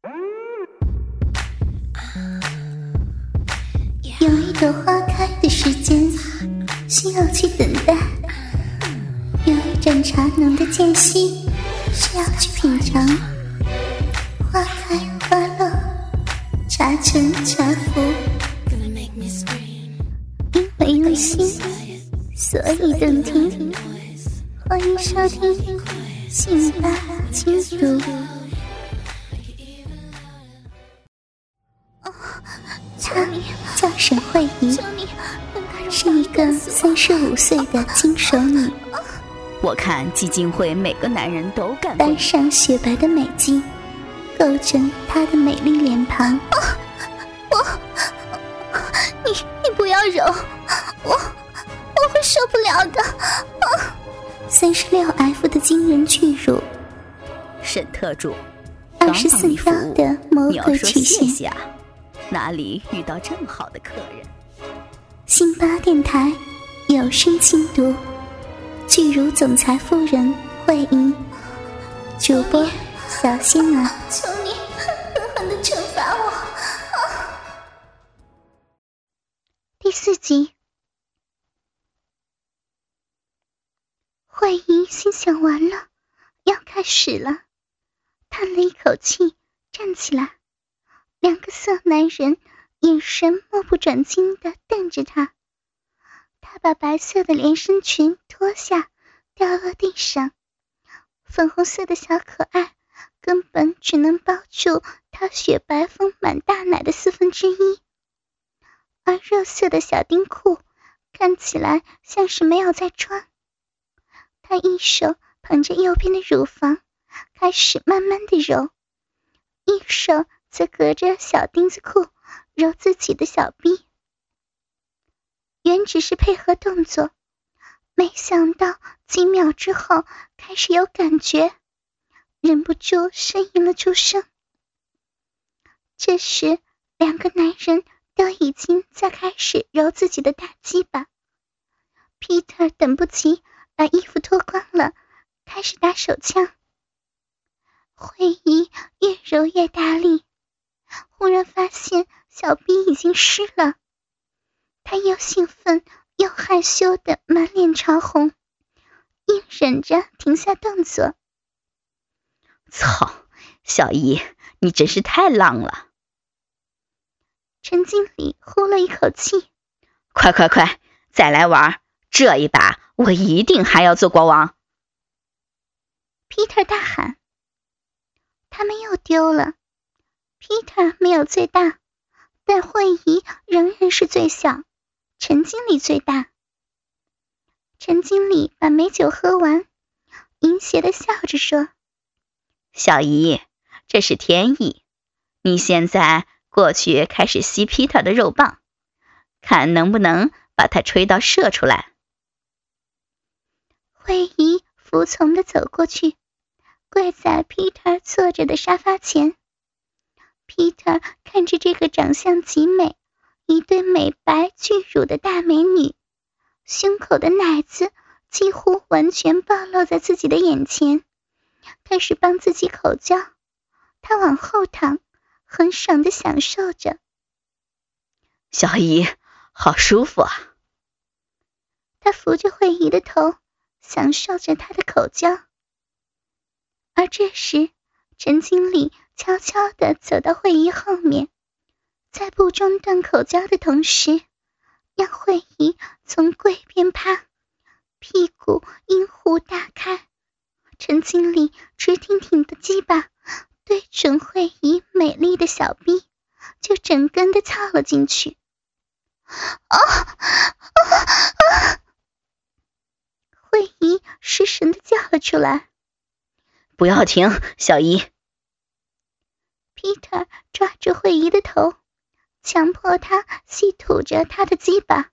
有一朵花开的时间需要去等待，有一盏茶浓的间隙需要去品尝。花开花落，茶沉茶浮，因为用心，所以动听。欢迎收听信吧轻读。她叫沈慧仪，是一个35岁的金手女。 我看基金会每个男人都干过。 斑上雪白的美肌构成她的美丽脸庞。你不要揉，我会受不了的。36F 的惊人巨乳， 沈特助 24刀的魔鬼曲线。 谢谢啊，哪里遇到这么好的客人？ 信吧电台有声轻读，巨乳总裁夫人慧仪，主播小仙儿。求你狠狠地惩罚我。第4集。慧仪心想完了，要开始了，叹了一口气，站起来。2个色男人眼神目不转睛地瞪着他。他把白色的连身裙脱下，掉落地上，粉红色的小可爱根本只能包住他雪白丰满大奶的1/4，而热色的小丁裤看起来像是没有在穿。他一手捧着右边的乳房，开始慢慢地揉，一手则隔着小丁字裤揉自己的小臂。原只是配合动作，没想到几秒之后开始有感觉，忍不住呻吟了出声。这时2个男人都已经在开始揉自己的大鸡巴。 Peter 等不及，把衣服脱光了，开始打手枪。慧仪越揉越大力，忽然发现小臂已经湿了，她又兴奋又害羞的满脸潮红，硬忍着停下动作。 操，小姨，你真是太浪了。 陈经理呼了一口气， 快，再来玩，这一把我一定还要做国王。 Peter 大喊。他们又丢了。 Peter 没有最大，但慧仪仍然是最小，陈经理最大。陈经理把美酒喝完，淫邪地笑着说， 小姨，这是天意，你现在过去开始吸 Peter 的肉棒，看能不能把他吹到射出来。 慧仪服从地走过去，跪在 Peter 坐着的沙发前。 Peter 看着这个长相极美、一对美白巨乳的大美女，胸口的奶子几乎完全暴露在自己的眼前，开始帮自己口交。他往后躺，很爽地享受着。 小姨，好舒服啊。 他扶着慧仪的头，享受着她的口交。而这时陈经理悄悄地走到慧仪后面，在不中断口交的同时，让慧仪从跪边趴，屁股阴户大开，陈经理直挺挺的鸡巴对准慧仪美丽的小臂，就整根的操了进去。慧仪失神的叫了出来， 不要停，小姨。 Peter 抓住慧仪的头，强迫她吸吐着她的鸡巴。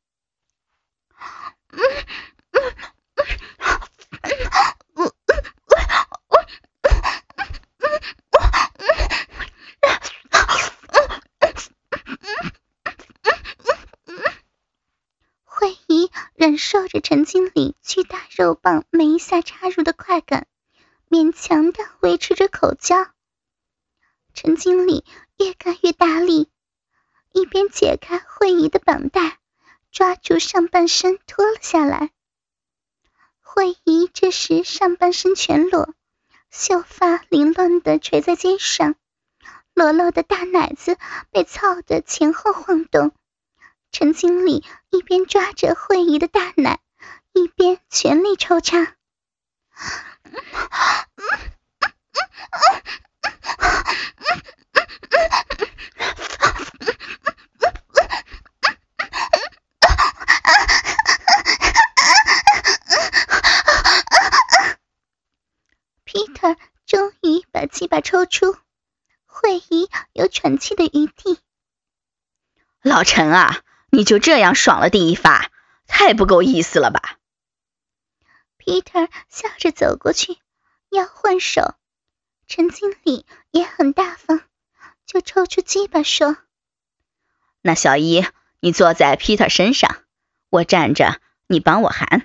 慧仪忍受着陈经理巨大肉棒每一下插入的快感，勉强地维持着口交。 陈经理越干越大力，一边解开慧仪的绑带，抓住上半身脱了下来。慧仪这时上半身全裸，秀发凌乱地垂在肩上，裸露的大奶子被操得前后晃动。陈经理一边抓着慧仪的大奶，一边全力抽插。Peter 终于把鸡巴抽出，慧仪有喘气的余地。 老陈啊，你就这样爽了第一发，太不够意思了吧。 Peter 笑着走过去要换手，陈经理也很大方，就抽出鸡巴说： 那小姨，你坐在 Peter 身上，我站着，你帮我含。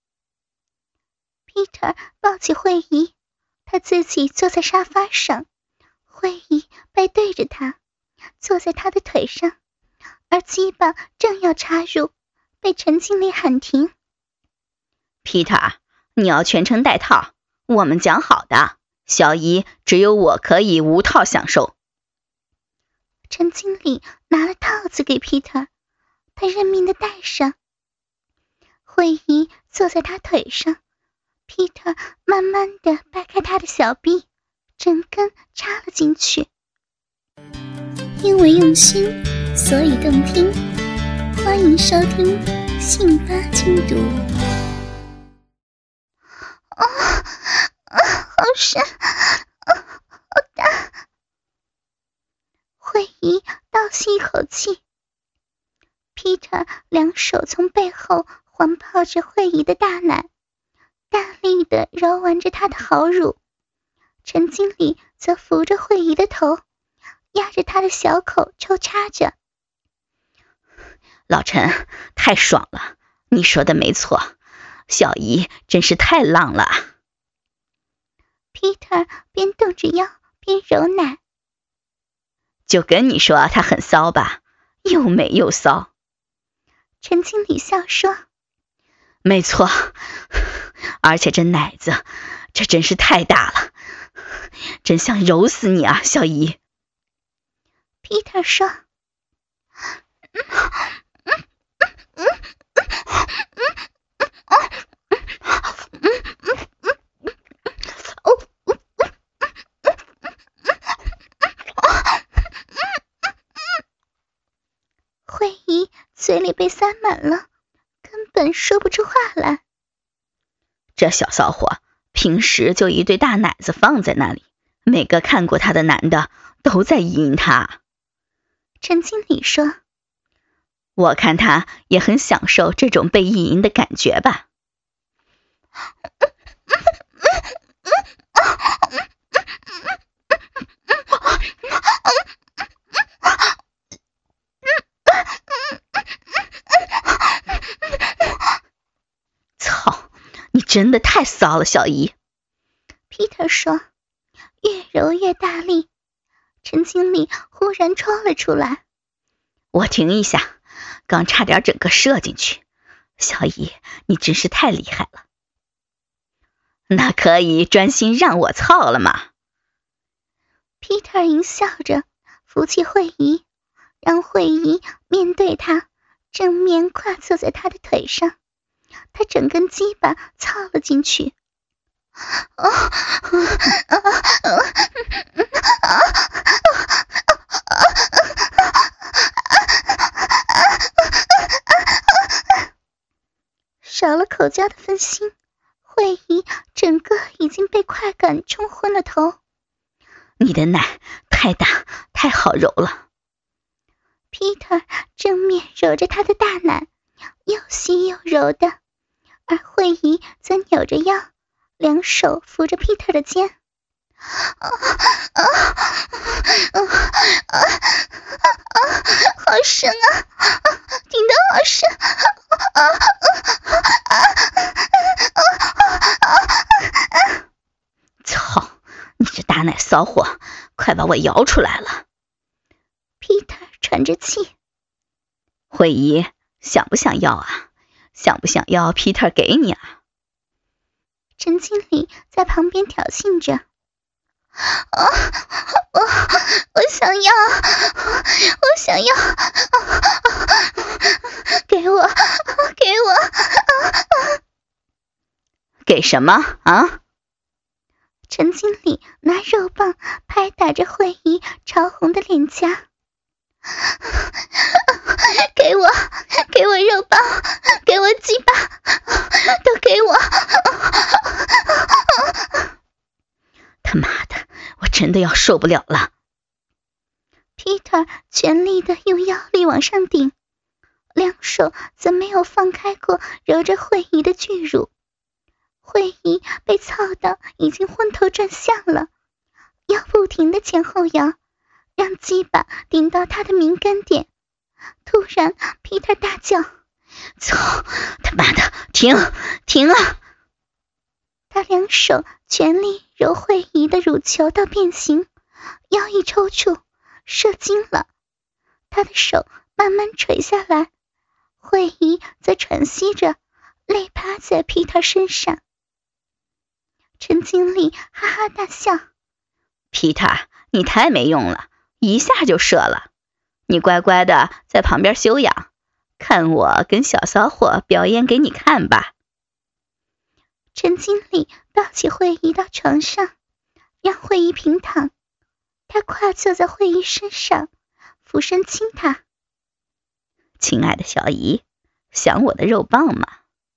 Peter 抱起慧仪，他自己坐在沙发上，慧仪背对着他，坐在他的腿上，而鸡巴正要插入，被陈经理喊停。 Peter， 你要全程带套，我们讲好的，小姨只有我可以无套享受。 陈经理拿了套子给 Peter， 他认命的戴上。慧仪坐在他腿上， Peter 慢慢的掰开他的小臂，整根插了进去。因为用心，所以动听。欢迎收听信八精读。好深，好大。慧仪倒吸一口气。Peter 两手从背后环抱着慧仪的大奶，大力地揉玩着她的好乳。陈经理则扶着慧仪的头，压着她的小口抽插着。 老陈，太爽了，你说的没错，小姨真是太浪了。 Peter 边动着腰边揉奶。 就跟你说她很骚吧，又美又骚。 陈经理笑说： 没错，而且这奶子，这真是太大了，真想揉死你啊，小姨。 Peter 说：慧仪嘴里被塞满了，根本说不出话来。 这小骚货平时就一对大奶子放在那里，每个看过他的男的都在意淫他。 陈经理说： 我看他也很享受这种被意淫的感觉吧。操，你真的太骚了，小姨。 Peter 说，越揉越大力。陈经理忽然抽了出来。 我停一下，刚差点整个射进去。小姨，你真是太厉害了。那可以专心让我操了吗？ Peter 淫笑着扶起慧仪，让慧仪面对他，正面跨坐在他的腿上。他整根鸡巴操了进去。少了口交的分心，慧仪整个已经被快感冲昏了头。 你的奶太大，太好揉了。 Peter 正面揉着他的大奶，又吸又揉的，而慧仪则扭着腰，两手扶着 Peter 的肩。好深啊，顶得好深。 操，你这大奶骚货， 快把我摇出来了。 Peter 喘着气。 慧姨，想不想要啊？想不想要 Peter 给你啊？ 陈经理在旁边挑衅着。我想要，我想要，给我，给我， 给什么啊？ 陈经理拿肉棒拍打着慧姨潮红的脸颊。给我，给我肉棒，给我鸡巴，都给我！ 他妈的，我真的要受不了了。 Peter 全力的用腰力往上顶，两手则没有放开过揉着慧姨的巨乳。慧姨被操到已经昏头转向了，腰不停的前后摇，让鸡巴顶到她的敏感点。突然 Peter 大叫： 操他妈的，停停啊！ 他两手全力揉慧姨的乳球到变形，腰一抽搐，射精了。他的手慢慢垂下来，慧姨则喘息着，累趴在 Peter 身上。陈经理哈哈大笑 ：“Peter，你太没用了，一下就射了。你乖乖的在旁边休养，看我跟小骚货表演给你看吧。” 陈经理抱起慧姨到床上，让慧姨平躺。他跨坐在慧姨身上，俯身亲她：“ 亲爱的小姨，想我的肉棒吗？”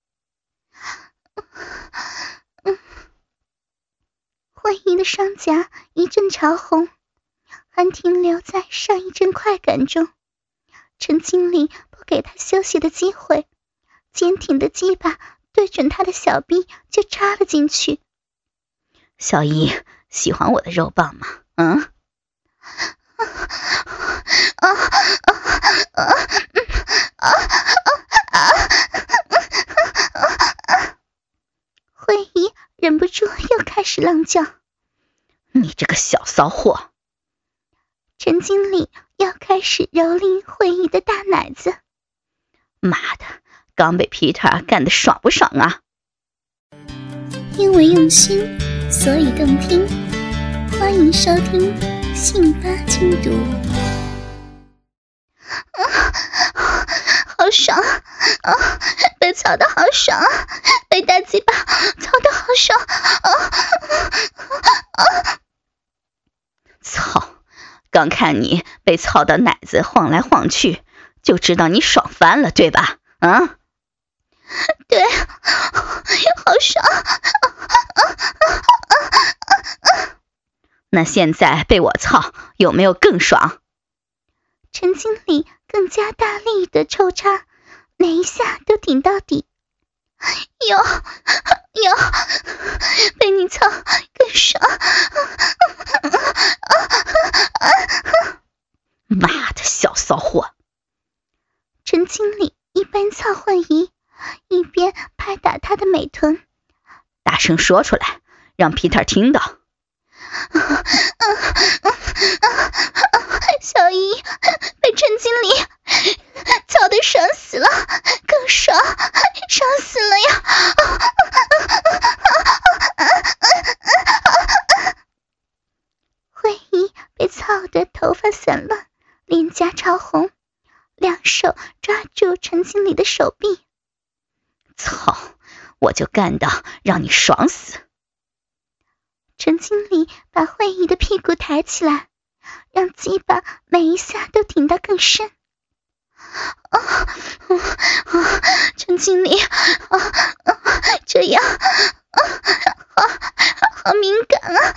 慧姨的双颊一阵潮红，还停留在上一阵快感中。陈经理不给她休息的机会，坚挺的鸡巴对准她的小臂就插了进去。 小姨，喜欢我的肉棒吗？嗯？ 慧姨忍不住又开始浪叫：“ 你这个小骚货！” 陈经理要开始蹂躏慧姨的大奶子。 妈的，刚被 Peter 干得爽不爽啊？ 因为用心，所以动听。欢迎收听《信八精读》。好爽啊！被操得好爽啊！被大鸡巴操得好爽啊！ 操！刚看你被操到奶子晃来晃去，就知道你爽翻了，对吧？啊？ 对，好爽！ 那现在被我操，有没有更爽？ 陈经理更加大力的抽插，每一下都顶到底。有，被你操更爽！ 妈的小骚货！ 陈经理一边操慧姨，一边拍打她的美臀。 大声说出来，让 Peter 听到。 小姨被陈经理操得爽死了，更爽，爽死了呀！慧姨被操得头发散乱，脸颊潮红，两手抓住陈经理的手臂。 操！我就干到让你爽死！ 陈经理把慧姨的屁股抬起来，让鸡巴每一下都顶得更深。陈经理，这样，好敏感啊！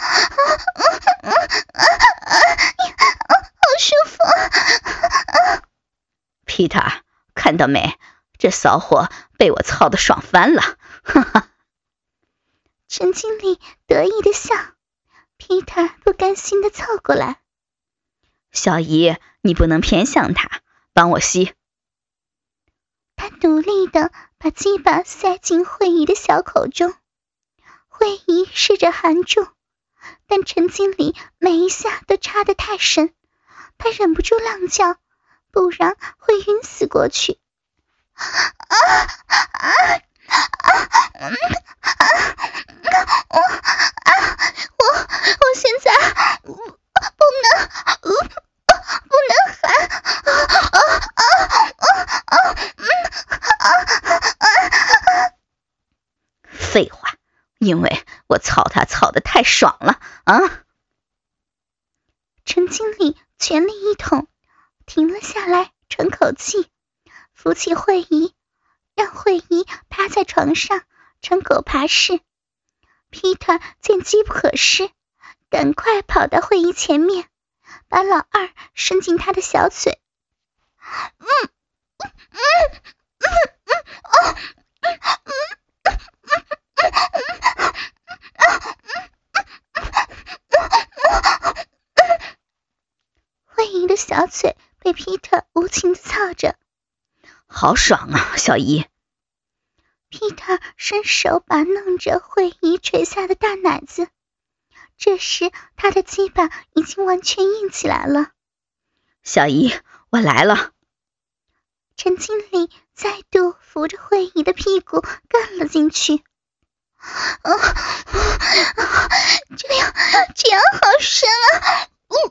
好舒服。 Peter， 看到没？这骚货被我操得爽翻了！哈哈。 陈经理得意的笑。Peter 不甘心的凑过来。 小姨，你不能偏向他，帮我吸。 他努力的把鸡巴塞进慧姨的小口中，慧姨试着含住， 但陈经理每一下都插得太深，他忍不住浪叫，不然会晕死过去。我现在不能喊。 废话，因为我操他操得太爽了啊！ 陈经理全力一捅，停了下来，喘口气，扶起慧仪，让慧仪趴在床上成狗爬式。Peter 见机不可失，赶快跑到慧仪前面，把老二伸进他的小嘴。慧仪的小嘴被 Peter 无情地操着， 好爽啊，小姨。 Peter 伸手把弄着慧仪垂下的大奶子，这时他的鸡巴已经完全硬起来了。 小姨，我来了。 陈经理再度扶着慧仪的屁股干了进去。这样好深啊！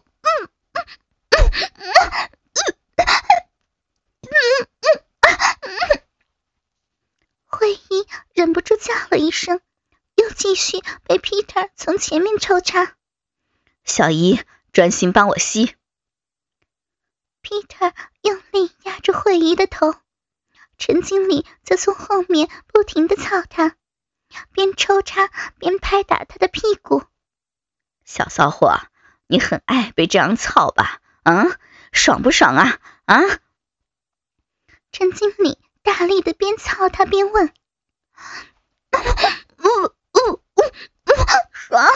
慧仪忍不住叫了一声，又继续被 Peter 从前面抽插。 小姨，专心帮我吸。 Peter 用力压住慧仪的头，陈经理则从后面不停地操他，边抽插边拍打他的屁股。 小骚货，你很爱被这样操吧？爽不爽啊？ 陈经理大力的边操他边问：爽，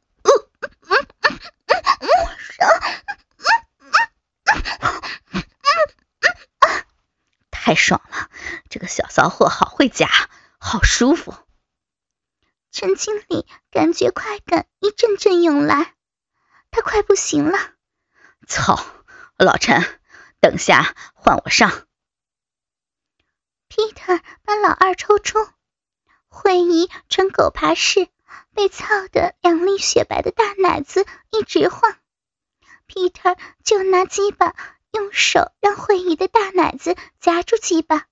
太爽了，这个小骚货好会夹，好舒服。 陈经理感觉快感一阵阵涌来，他快不行了。 操，老陈，等下换我上。 Peter 把老二抽出，慧仪呈狗爬式，被操得两粒雪白的大奶子一直晃。Peter 就拿鸡巴用手让慧仪的大奶子夹住鸡巴。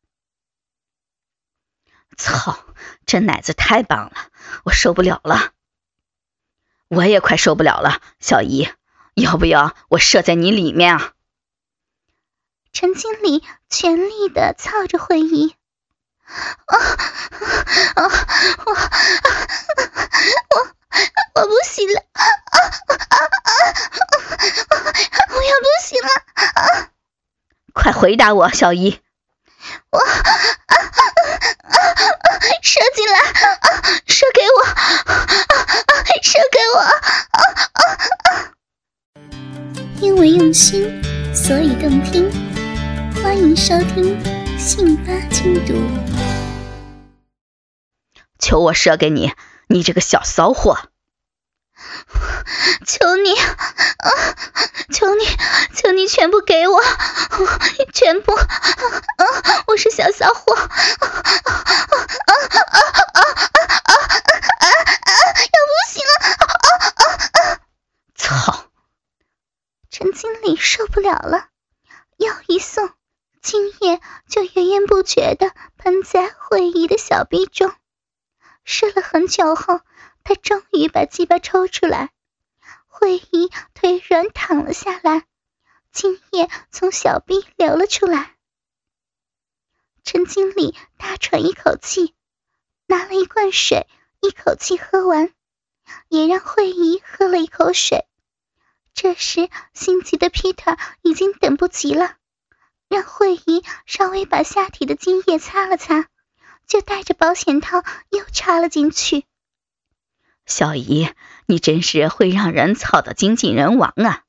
操，这奶子太棒了，我受不了了。我也快受不了了，小姨，要不要我射在你里面啊？ 陈经理全力地操着慧仪。我不行了，我要不行了。 快回答我，小姨。 我射进来，射给我，射给我。因为用心，所以动听。欢迎收听信八精读。 求我射给你，你这个小骚货！ 求你，求你全部给我，全部！我是小骚货，要不行了！ 操！ 陈经理受不了了，腰一送，精液就源源不绝地喷在慧仪的小臂中。射了很久后，他终于把鸡巴抽出来，慧仪腿软躺了下来，精液从小臂流了出来。陈经理大喘一口气，拿了一罐水一口气喝完，也让慧仪喝了一口水。这时心急的 Peter 已经等不及了，让慧仪稍微把下体的精液擦了擦，就带着保险套又插了进去。 小姨，你真是会让人操到精尽人亡啊！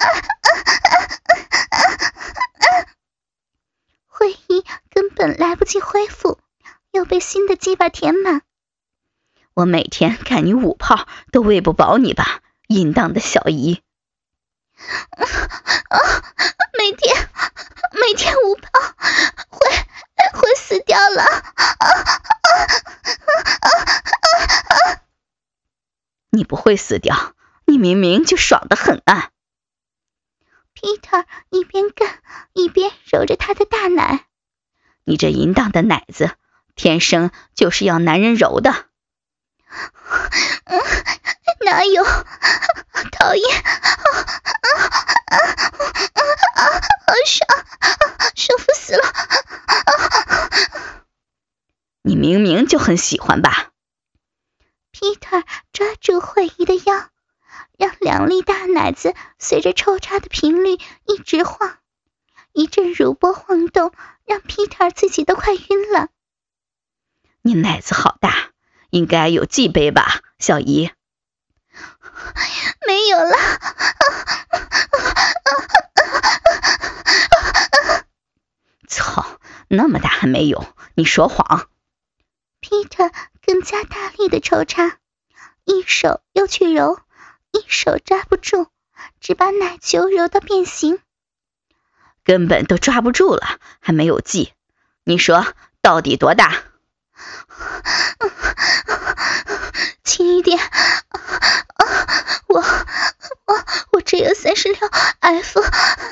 慧仪根本来不及气恢复，又被新的鸡巴填满。 我每天看你5炮都喂不饱你吧，淫荡的小姨。 每天5炮，会死掉了。 你不会死掉，你明明就爽得很啊。 Peter 一边干一边揉着他的大奶。 你这淫荡的奶子，天生就是要男人揉的。 哪有？讨厌！好爽，舒服死了！ 你明明就很喜欢吧。 Peter 抓住慧仪的腰，让2粒大奶子随着抽插的频率一直晃，一阵乳波晃动，让 Peter 自己都快晕了。 你奶子好大，应该有G杯吧，小姨。 没有了。 操，那么大还没有，你说谎。 Peter 更加大力的抽插，一手又去揉，一手抓不住，只把奶球揉到变形。 根本都抓不住了，还没有G。你说到底多大？ 轻一点。我只有36F。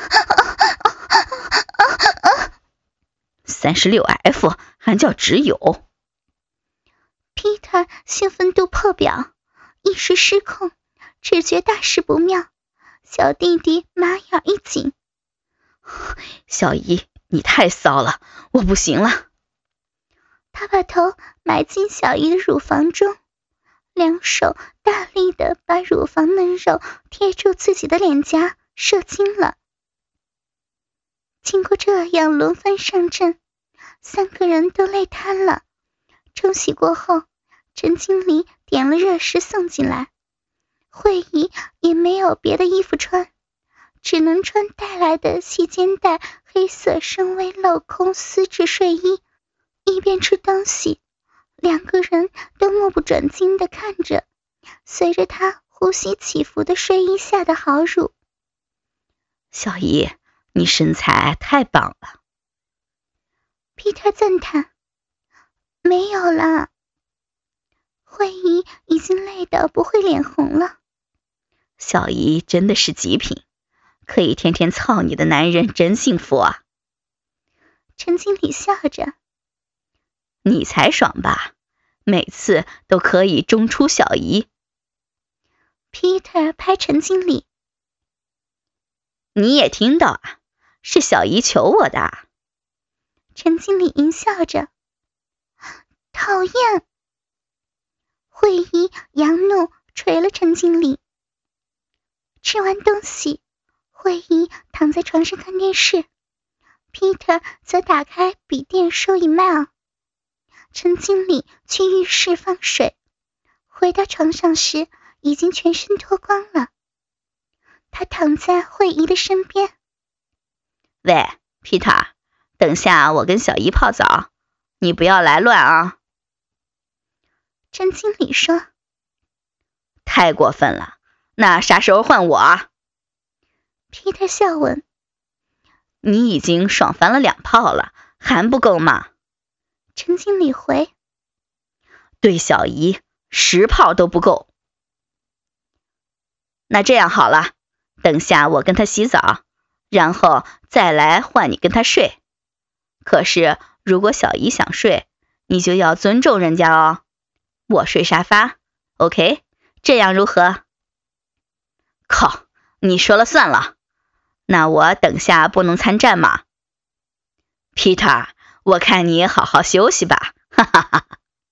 36F 还叫只有。 Peter 兴奋度破表，一时失控，只觉大事不妙，小弟弟马眼一紧。 小姨，你太骚了，我不行了。 他把头埋进小姨的乳房中，两手大力地把乳房嫩肉贴住自己的脸颊，射精了。经过这样轮番上阵，3个人都累瘫了。冲洗过后，陈经理点了热食送进来，慧仪也没有别的衣服穿，只能穿带来的细肩带黑色深 V 镂空丝质睡衣，一边吃东西，2个人都目不转睛地看着随着他呼吸起伏的睡衣下的好乳。 小姨，你身材太棒了。 Peter 赞叹。没有啦。慧仪已经累得不会脸红了。 小姨真的是极品，可以天天操你的男人真幸福啊。 陈经理笑着。 你才爽吧，每次都可以中出小姨。 Peter 拍陈经理。 你也听到啊，是小姨求我的。 陈经理淫笑着。讨厌！慧仪扬怒捶了陈经理。吃完东西，慧仪躺在床上看电视， Peter 则打开笔电收 email。 陈经理去浴室放水，回到床上时已经全身脱光了。他躺在慧仪的身边。 喂 Peter， 等下我跟小姨泡澡，你不要来乱啊。 陈经理说。 太过分了，那啥时候换我啊？ Peter 笑问。 你已经爽翻了2炮了，还不够吗？ 陈经理回。 对小姨10炮都不够。那这样好了，等下我跟她洗澡，然后再来换你跟她睡。可是如果小姨想睡，你就要尊重人家哦。我睡沙发 OK， 这样如何？靠，你说了算了。那我等下不能参战吗？ Peter， 我看你好好休息吧，哈哈哈。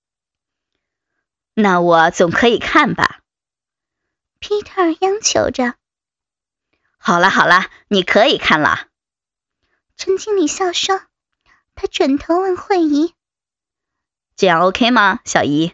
那我总可以看吧。 Peter 央求着。 好了好了，你可以看了。 陈经理笑说。他转头问慧仪。 这样 OK 吗，小姨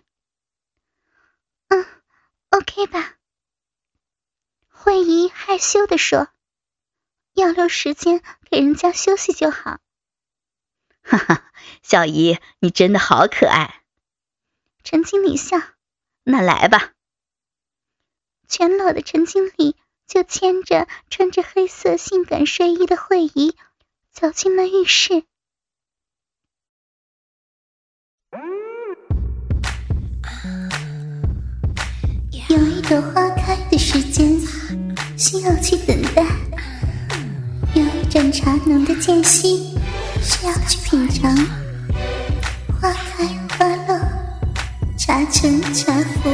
？OK 吧。慧仪害羞地说。要留时间给人家休息就好。 哈哈，小姨，你真的好可爱。 陈经理笑， 那来吧。 全裸的陈经理就牵着穿着黑色性感睡衣的慧仪走进了浴室。有一朵花开的时间需要去等待，有一盏茶浓的间隙需要去品尝。花开花落，茶沉茶浮，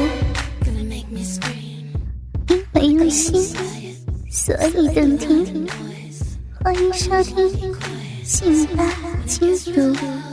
因为用心，所以动听。欢迎收听《性吧金如》。